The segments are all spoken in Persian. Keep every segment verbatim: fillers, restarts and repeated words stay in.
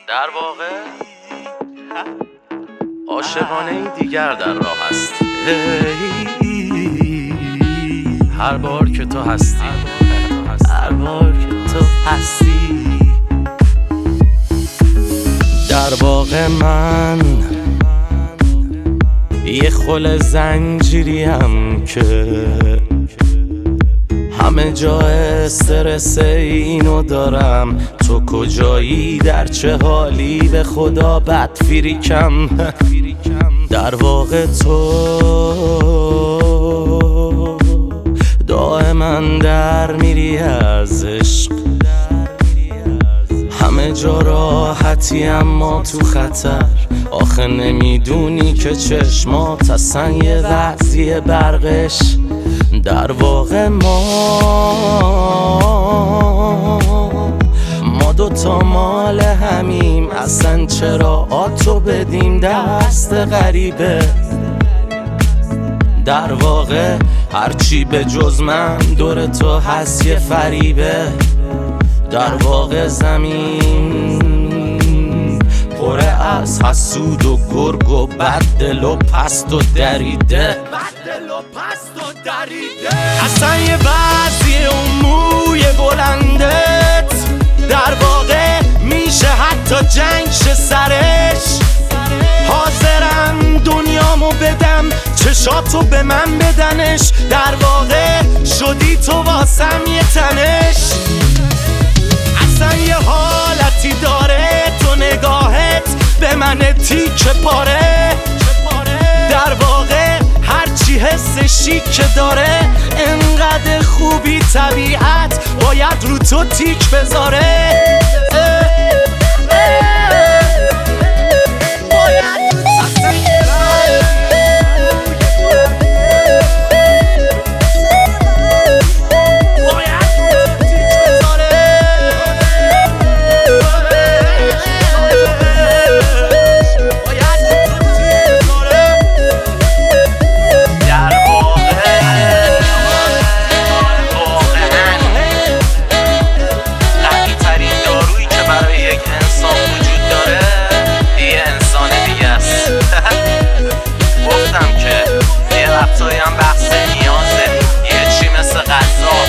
در واقع عاشقانه ای دیگر در راه است. هر بار که تو هستی، هر بار که تو هستی، در واقع من یه خل زنجیریم که همه جا استرس اینو دارم. تو کجایی؟ در چه حالی؟ به خدا بد فریکم. در واقع تو دائما در میری از عشق. همه جا راحتی اما تو خطر. آخه نمیدونی که چشمات اصلا یه وضعی برقش. در واقع ما ما دوتا مال همیم. اصلا چرا آتو بدیم دست غریبه؟ در واقع هرچی به جز من دور تو هست یه فریبه. در واقع زمین پره از حسود و گرگ و بددل و پست و دریده. اصلا یه بعضی اون موی بلندت در واقع میشه حتی جنگ شه سرش. حاضرم دنیامو بدم چشاتو به من بدنش. در واقع شدی تو واسم یه تنش. اصلا یه حالتی داره تو نگاهت به من تیکه پاره. در واقع هرچی حس شیک داره انقدر خوبی طبیعت باید رو تو تیک بذاره. هم بحث نیازه یه چی مثل غذا.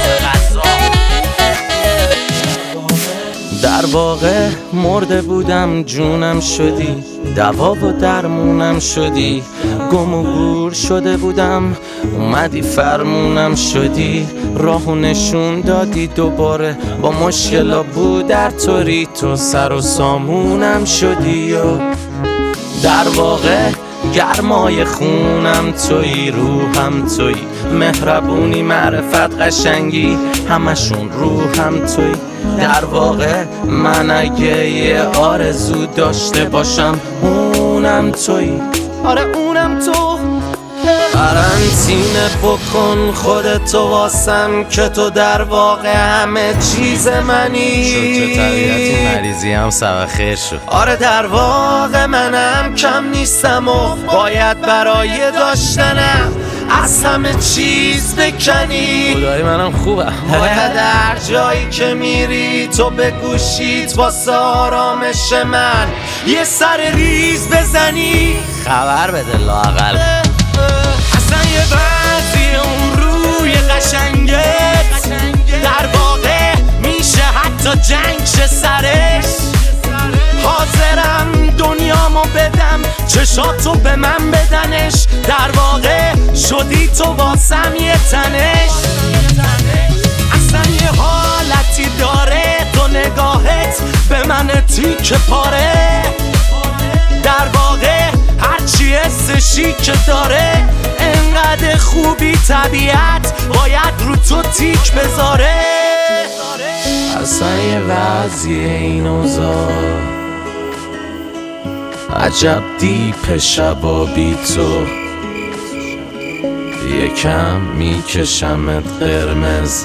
در واقع مرده بودم جونم شدی. دوا و درمونم شدی. گم و گور شده بودم اومدی فرمونم شدی. راهو نشون دادی دوباره با مشکلا بود در طوری تو سر و سامونم شدی. و در واقع گرمای خونم تویی، روحم تویی، مهربونی، معرفت، قشنگی، همشون روحم تویی. در واقع من اگه یه آرزو داشته باشم اونم تویی. آره اونم تو. قرنطینه بکن خودتو واسم که تو در واقع همه چیز منی. شد تو طبیعتی مریضی هم سبب خیر شد. آره در واقع منم کم نیستم و باید برای داشتنم از همه چیز بکنی. خدایی منم خوبم. باید در جایی که میری تو به گوشیت واسه آرامش من یه سر ریز بزنی. خبر بده لااقل. اصلا یه بعضی اون روی قشنگت در واقع میشه حتی جنگ شه سرش. حاضرم دنیامو بدم چشاتو به من بدنش. در واقع شدی تو واسم یه تنش. اصلا یه حالتی داره تو نگاهت به من تیکه پاره. در واقع هرچی حس شیک داره انقدر خوبی طبیعت باید رو تو تیک بذاره. اصلا یه وضعی این اوضاع عجب دیپ شبا بی تو. یکم میکشمت قرمز،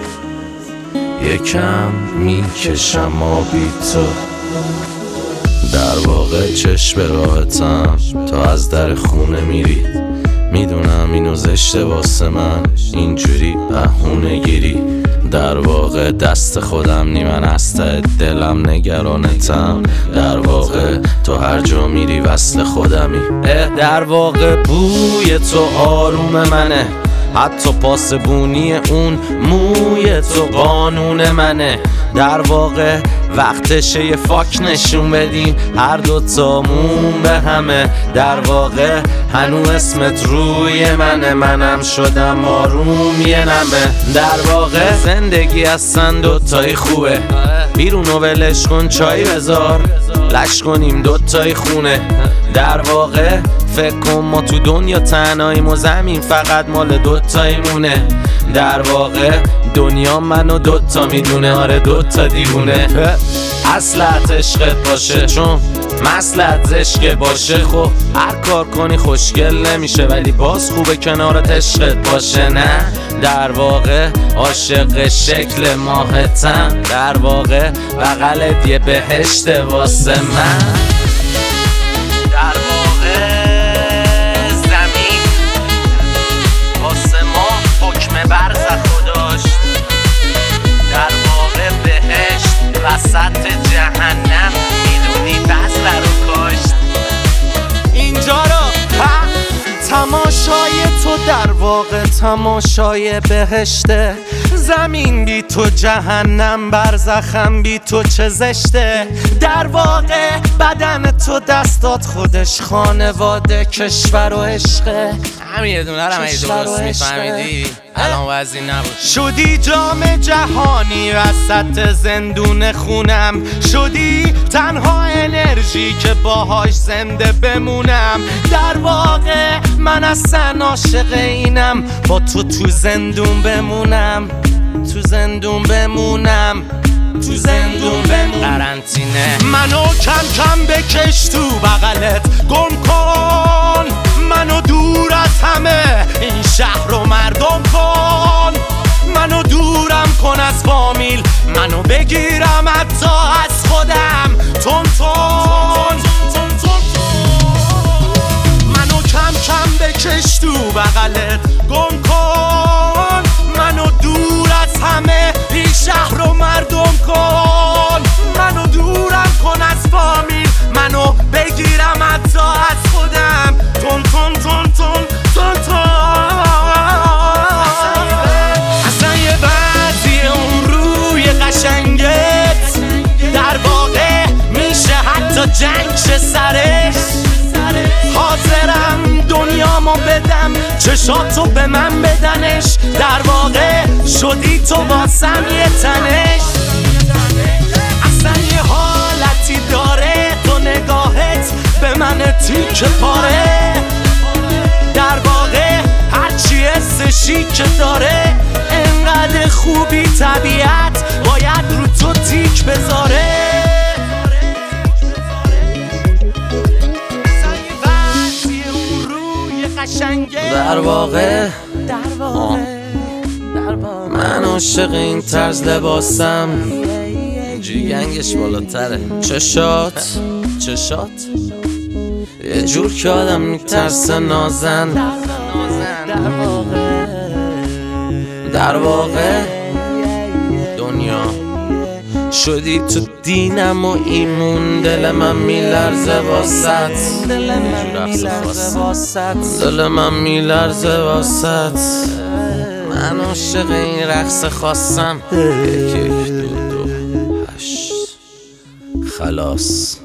یکم میکشم آبی تو. در واقع چشم راحتم تا از در خونه میری. میدونم اینو زشته واسه من اینجوری بهونه گیری. در واقع دست خودم نی، من از ته دلم نگرانتم. در واقع تو هر جا میری وصل خودمی. در واقع بوی تو آروم منه، حتی پاسبونی اون موی تو قانون منه. در واقع وقتشه یه فاک نشون بدیم هر دوتامون به همه. در واقع هنو اسمت روی منه، منم شدم آروم یه نمه. در واقع زندگی هستن دوتایی خوبه، بیرونو ولش کن چای بذار، لش کنیم دوتایی خونه. در واقع فکر کن ما تو دنیا تنهاییم و زمین فقط مال دوتایی مونه. در واقع دنیا منو دوتا میدونه، آره دوتا دیوونه. اصلت عشقت باشه چون مسلت زشقه باشه. خب هر کار کنی خوشگل نمیشه، ولی باز خوبه کنارت عشقت باشه. نه در واقع عاشق شکل ماهتم، در واقع بغلت یه بهشت واسه من. در واقع زمین واسه ما حکم برزخو داشت، در واقع بهشت وسط جهنم میدونی بذر رو کاشت. اینجا رو تماشای تو در واقع تماشای بهشته. زمین بی تو جهنم، برزخم بی تو چه زشته. در واقع بدن تو دستات خودش خانواده کشور و عشقه. همین یه دونه رو هم اگه درست میفهمیدی الان وضعی نبود. شدی جام جهانی وسط زندون خونم، شدی تنها انرژی که باهاش زنده بمونم. در واقع من اصلا عاشق اینم با تو تو زندون بمونم، تو زندون بمونم، تو زندون بمونم. قرنطینه منو کم کم بکش تو بغلت گم کن، منو دور از همه این شهر رو مردم کن. منو دورم کن از فامیل، منو بگیرم حتی از خودم تون تون. منو کم کم بکش تو بغلت گم کن، منو دور از همه این شهر رو مردم کن. منو دورم کن از فامیل، منو بگیرم حتی از خودم تون تون تون تون تون تون. اصلا یه بعضی اون روی قشنگت در واقع میشه حتی جنگ شه سرش. حاضرم دنیامو بدم چشاتو به من بدنش. در واقع شدی تو واسم یه تنش. اصلا یه حالتی داره تو نگاهت به من تیکه پاره. در واقع هرچی حسشی که داره انقدر خوبی طبیعت باید رو تو تیک بذاره. در واقع در واقع من عاشق این طرز لباسم، جیگنگش بالاتره. چشات چشات یه جور که آدم میترسه نازن. در واقع دنیا شدی تو دینم و ایمون. دل من میلرزه واسط، دل من میلرزه واسط. من عاشق این رقص خواستم. یک یک دو دو هشت خلاص.